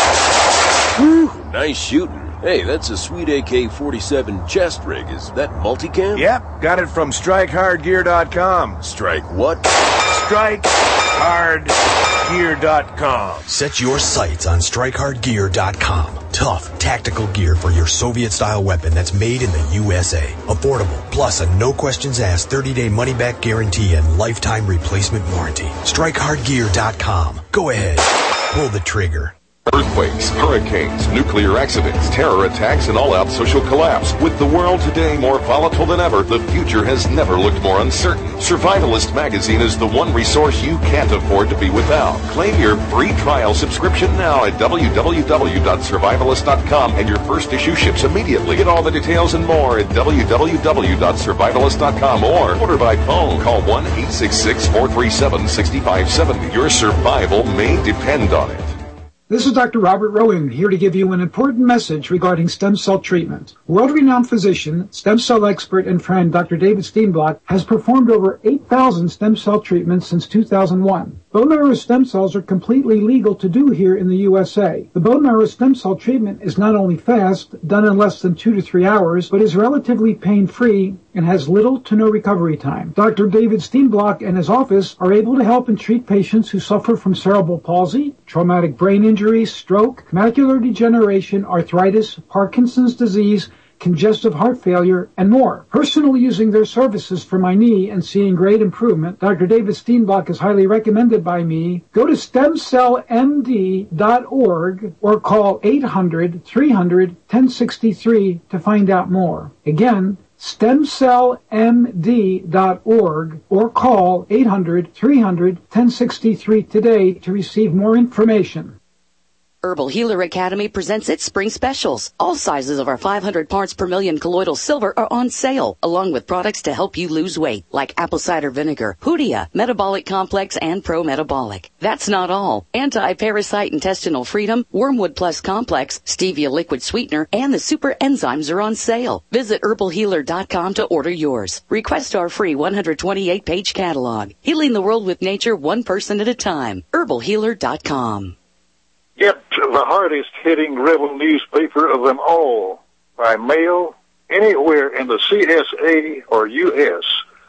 Whew, nice shooting. Hey, that's a sweet A K forty-seven chest rig. Is that multicam? Yep, got it from strike hard gear dot com. Strike what? strike hard gear dot com. Set your sights on strike hard gear dot com. Tough, tactical gear for your Soviet-style weapon that's made in the U S A. Affordable, plus a no-questions-asked thirty-day money-back guarantee and lifetime replacement warranty. strike hard gear dot com. Go ahead, pull the trigger. Earthquakes, hurricanes, nuclear accidents, terror attacks, and all-out social collapse. With the world today more volatile than ever, the future has never looked more uncertain. Survivalist magazine is the one resource you can't afford to be without. Claim your free trial subscription now at w w w dot survivalist dot com, and your first issue ships immediately. Get all the details and more at w w w dot survivalist dot com or order by phone. Call one eight six six, four three seven, six five seven zero. Your survival may depend on it. This is Doctor Robert Rowan, here to give you an important message regarding stem cell treatment. World-renowned physician, stem cell expert, and friend Doctor David Steenblock has performed over eight thousand stem cell treatments since two thousand one. Bone marrow stem cells are completely legal to do here in the U S A. The bone marrow stem cell treatment is not only fast, done in less than two to three hours, but is relatively pain-free and has little to no recovery time. Doctor David Steenblock and his office are able to help and treat patients who suffer from cerebral palsy, traumatic brain injury, stroke, macular degeneration, arthritis, Parkinson's disease, congestive heart failure, and more. Personally using their services for my knee and seeing great improvement, Doctor David Steenblock is highly recommended by me. Go to stem cell m d dot org or call eight hundred, three hundred, ten sixty-three to find out more. Again, stem cell m d dot org or call eight hundred, three hundred, ten sixty-three today to receive more information. Herbal Healer Academy presents its spring specials. All sizes of our five hundred parts per million colloidal silver are on sale, along with products to help you lose weight, like apple cider vinegar, Hoodia, Metabolic Complex, and Pro Metabolic. That's not all. Anti-Parasite Intestinal Freedom, Wormwood Plus Complex, Stevia Liquid Sweetener, and the Super Enzymes are on sale. Visit herbal healer dot com to order yours. Request our free one hundred twenty-eight page catalog. Healing the world with nature one person at a time. herbal healer dot com. Get the hardest hitting rebel newspaper of them all by mail anywhere in the C S A or U S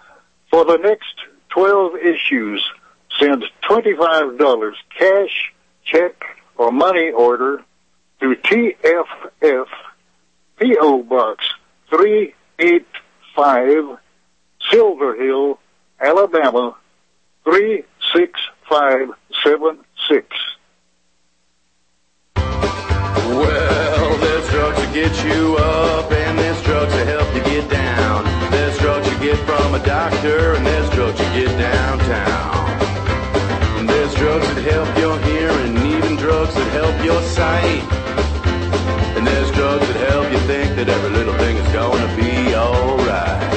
For the next twelve issues, send twenty-five dollars cash, check, or money order to T F F, P O Box three eighty-five, Silver Hill, Alabama three six five seven six. Well, there's drugs to get you up, and there's drugs to help you get down. There's drugs you get from a doctor, and there's drugs you get downtown. And there's drugs that help your hearing, even drugs that help your sight. And there's drugs that help you think that every little thing is going to be alright.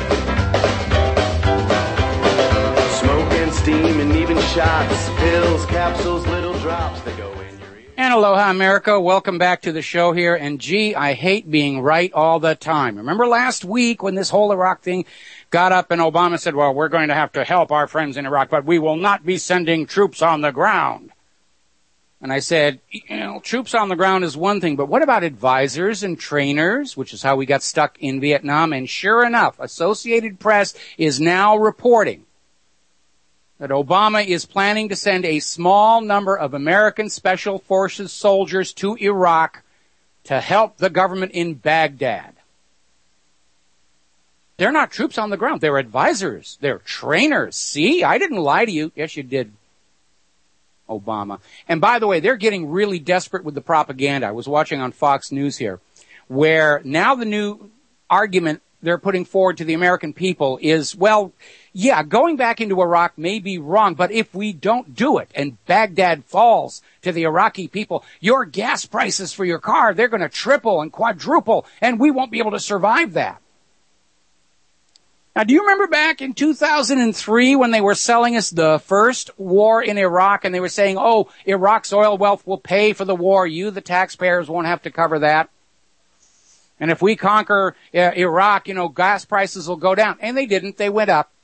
Smoke and steam and even shots, pills, capsules, little drops that go in. And aloha, America. Welcome back to the show here. And gee, I hate being right all the time. Remember last week when this whole Iraq thing got up and Obama said, well, we're going to have to help our friends in Iraq, but we will not be sending troops on the ground. And I said, you know, troops on the ground is one thing, but what about advisors and trainers, which is how we got stuck in Vietnam? And sure enough, Associated Press is now reporting that Obama is planning to send a small number of American Special Forces soldiers to Iraq to help the government in Baghdad. They're not troops on the ground. They're advisors. They're trainers. See, I didn't lie to you. Yes, you did, Obama. And by the way, they're getting really desperate with the propaganda. I was watching on Fox News here, where now the new argument they're putting forward to the American people is, well, yeah, going back into Iraq may be wrong, but if we don't do it and Baghdad falls to the Iraqi people, your gas prices for your car, they're going to triple and quadruple, and we won't be able to survive that. Now, do you remember back in two thousand three when they were selling us the first war in Iraq, and they were saying, oh, Iraq's oil wealth will pay for the war. You, the taxpayers, won't have to cover that. And if we conquer uh, Iraq, you know, gas prices will go down. And they didn't. They went up.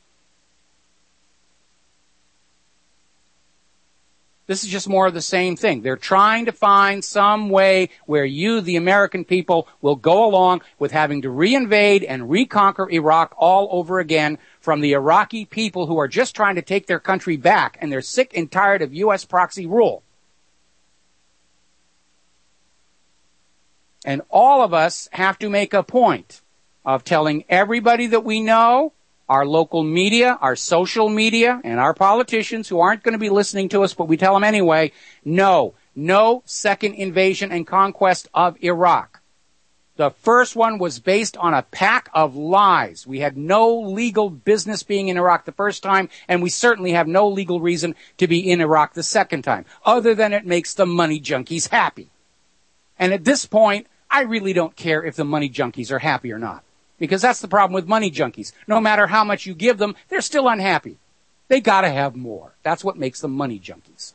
This is just more of the same thing. They're trying to find some way where you, the American people, will go along with having to reinvade and reconquer Iraq all over again from the Iraqi people who are just trying to take their country back, and they're sick and tired of U S proxy rule. And all of us have to make a point of telling everybody that we know, our local media, our social media, and our politicians who aren't going to be listening to us, but we tell them anyway, no, no second invasion and conquest of Iraq. The first one was based on a pack of lies. We had no legal business being in Iraq the first time, and we certainly have no legal reason to be in Iraq the second time, other than it makes the money junkies happy. And at this point, I really don't care if the money junkies are happy or not. Because that's the problem with money junkies. No matter how much you give them, they're still unhappy. They gotta have more. That's what makes them money junkies.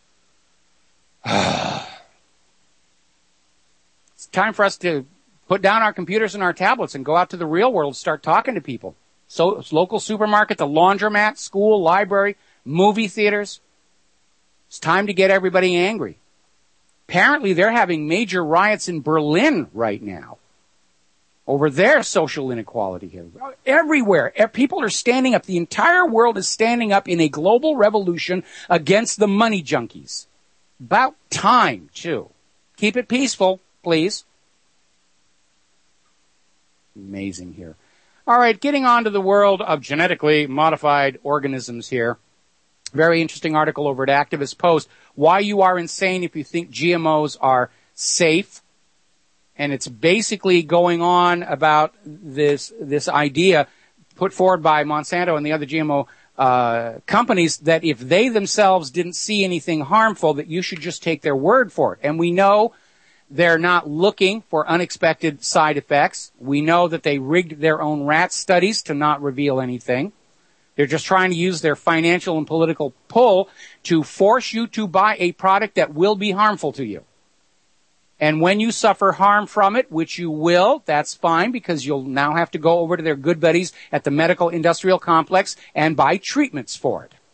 It's time for us to put down our computers and our tablets and go out to the real world, start talking to people. So, local supermarket, the laundromat, school, library, movie theaters. It's time to get everybody angry. Apparently, they're having major riots in Berlin right now over their social inequality here. Everywhere, people are standing up. The entire world is standing up in a global revolution against the money junkies. About time, too. Keep it peaceful, please. Amazing here. All right, getting on to the world of genetically modified organisms here. Very interesting article over at Activist Post. Why you are insane if you think G M Os are safe. And it's basically going on about this this idea put forward by Monsanto and the other G M O uh, companies that if they themselves didn't see anything harmful, that you should just take their word for it. And we know they're not looking for unexpected side effects. We know that they rigged their own rat studies to not reveal anything. They're just trying to use their financial and political pull to force you to buy a product that will be harmful to you. And when you suffer harm from it, which you will, that's fine because you'll now have to go over to their good buddies at the medical industrial complex and buy treatments for it.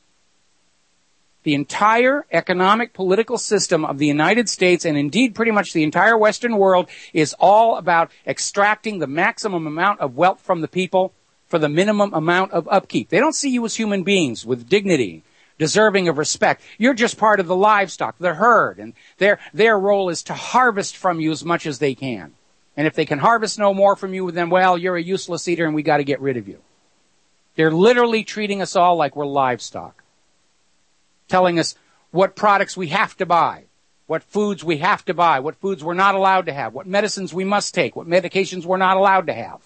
The entire economic political system of the United States, and indeed pretty much the entire Western world, is all about extracting the maximum amount of wealth from the people for the minimum amount of upkeep. They don't see you as human beings with dignity, deserving of respect. You're just part of the livestock, the herd, and their their role is to harvest from you as much as they can. And if they can harvest no more from you, then, well, you're a useless eater and we got to get rid of you. They're literally treating us all like we're livestock, telling us what products we have to buy, what foods we have to buy, what foods we're not allowed to have, what medicines we must take, what medications we're not allowed to have.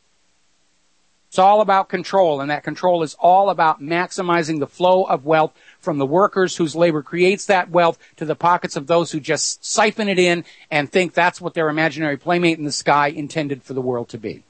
It's all about control, and that control is all about maximizing the flow of wealth from the workers whose labor creates that wealth to the pockets of those who just siphon it in and think that's what their imaginary playmate in the sky intended for the world to be.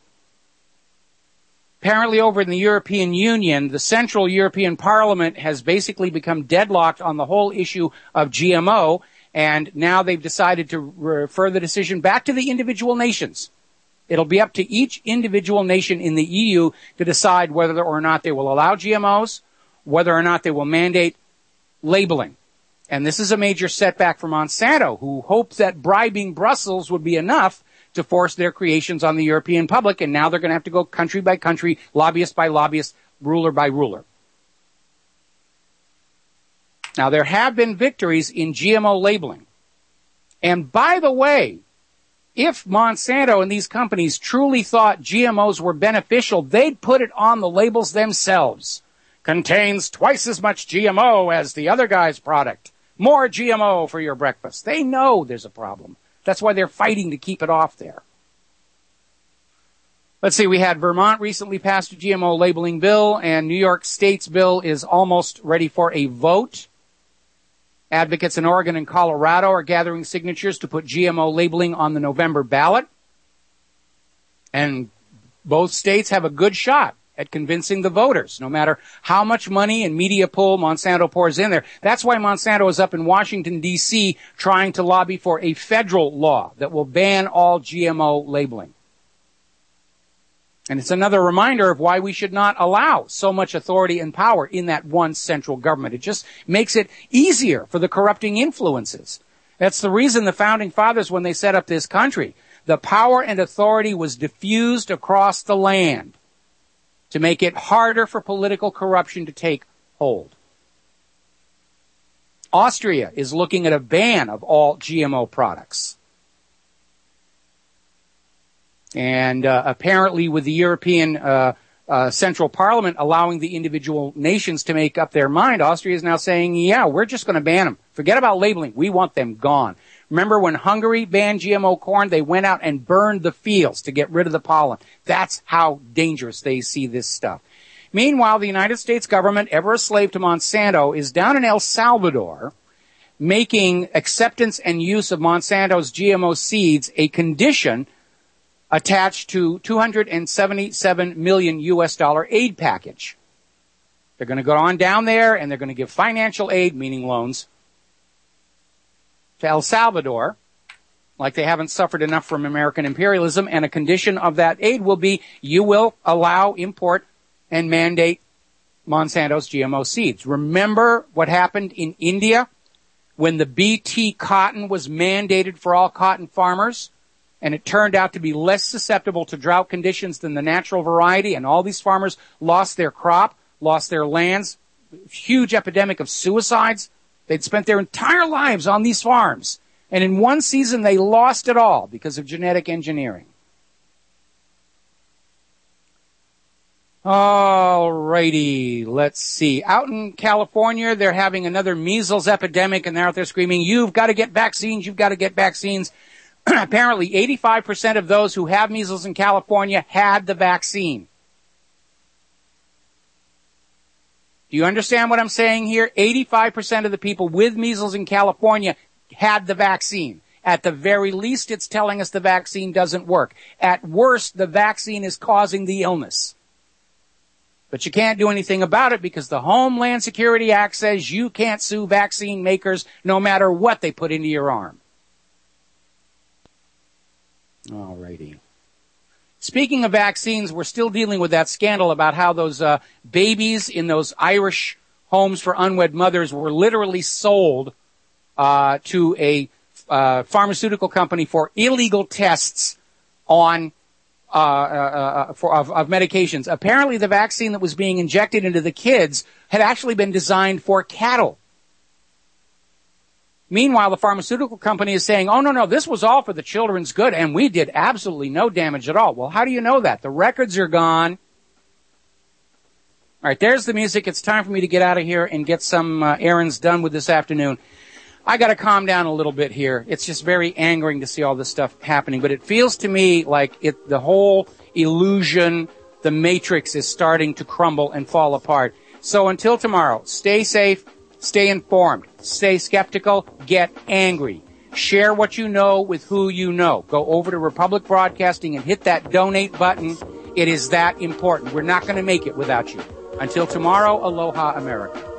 Apparently over in the European Union, the Central European Parliament has basically become deadlocked on the whole issue of G M O, and now they've decided to refer the decision back to the individual nations. It'll be up to each individual nation in the E U to decide whether or not they will allow G M Os, whether or not they will mandate labeling. And this is a major setback for Monsanto, who hoped that bribing Brussels would be enough to force their creations on the European public, and now they're going to have to go country by country, lobbyist by lobbyist, ruler by ruler. Now, there have been victories in G M O labeling. And by the way, if Monsanto and these companies truly thought G M Os were beneficial, they'd put it on the labels themselves. Contains twice as much G M O as the other guy's product. More G M O for your breakfast. They know there's a problem. That's why they're fighting to keep it off there. Let's see, we had Vermont recently passed a G M O labeling bill, and New York State's bill is almost ready for a vote. Advocates in Oregon and Colorado are gathering signatures to put G M O labeling on the November ballot. And both states have a good shot at convincing the voters, no matter how much money and media pull Monsanto pours in there. That's why Monsanto is up in Washington, D C, trying to lobby for a federal law that will ban all G M O labeling. And it's another reminder of why we should not allow so much authority and power in that one central government. It just makes it easier for the corrupting influences. That's the reason the Founding Fathers, when they set up this country, the power and authority was diffused across the land to make it harder for political corruption to take hold. Austria is looking at a ban of all G M O products. And uh, apparently with the European uh, uh, Central Parliament allowing the individual nations to make up their mind, Austria is now saying, yeah, we're just going to ban them. Forget about labeling. We want them gone. Remember when Hungary banned G M O corn, they went out and burned the fields to get rid of the pollen. That's how dangerous they see this stuff. Meanwhile, the United States government, ever a slave to Monsanto, is down in El Salvador making acceptance and use of Monsanto's G M O seeds a condition attached to two hundred seventy-seven million U S dollar aid package. They're going to go on down there and they're going to give financial aid, meaning loans, to El Salvador, like they haven't suffered enough from American imperialism, and a condition of that aid will be you will allow, import, and mandate Monsanto's G M O seeds. Remember what happened in India when the B T cotton was mandated for all cotton farmers? And it turned out to be less susceptible to drought conditions than the natural variety, and all these farmers lost their crop, lost their lands, huge epidemic of suicides. They'd spent their entire lives on these farms, and in one season they lost it all because of genetic engineering. All righty, let's see. Out in California, they're having another measles epidemic, and they're out there screaming, you've got to get vaccines, you've got to get vaccines. Apparently, eighty-five percent of those who have measles in California had the vaccine. Do you understand what I'm saying here? eighty-five percent of the people with measles in California had the vaccine. At the very least, it's telling us the vaccine doesn't work. At worst, the vaccine is causing the illness. But you can't do anything about it because the Homeland Security Act says you can't sue vaccine makers no matter what they put into your arm. All righty. Speaking of vaccines, we're still dealing with that scandal about how those uh, babies in those Irish homes for unwed mothers were literally sold uh, to a uh, pharmaceutical company for illegal tests on uh, uh, uh, for of, of medications. Apparently, the vaccine that was being injected into the kids had actually been designed for cattle. Meanwhile, the pharmaceutical company is saying, oh, no, no, this was all for the children's good, and we did absolutely no damage at all. Well, how do you know that? The records are gone. All right, there's the music. It's time for me to get out of here and get some uh, errands done with this afternoon. I got to calm down a little bit here. It's just very angering to see all this stuff happening, but it feels to me like it, the whole illusion, the matrix is starting to crumble and fall apart. So until tomorrow, stay safe. Stay informed. Stay skeptical. Get angry. Share what you know with who you know. Go over to Republic Broadcasting and hit that donate button. It is that important. We're not going to make it without you. Until tomorrow, aloha, America.